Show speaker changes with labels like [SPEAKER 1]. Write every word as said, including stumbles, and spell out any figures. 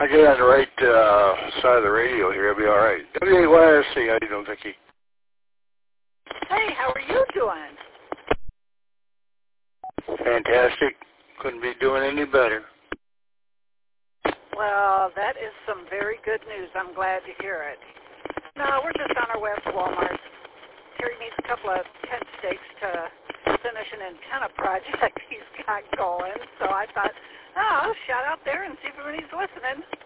[SPEAKER 1] I get on the right uh, side of the radio here. I'll be all right. W A Y S C, how you doing, Vicki?
[SPEAKER 2] Hey, how are you doing?
[SPEAKER 1] Fantastic. Couldn't be doing any better.
[SPEAKER 2] Well, that is some very good news. I'm glad to hear it. No, we're just on our way up to Walmart. Terry needs a couple of tent stakes to finish an antenna project he's got going. So I thought, oh, I'll shout out there and see if anybody's listening.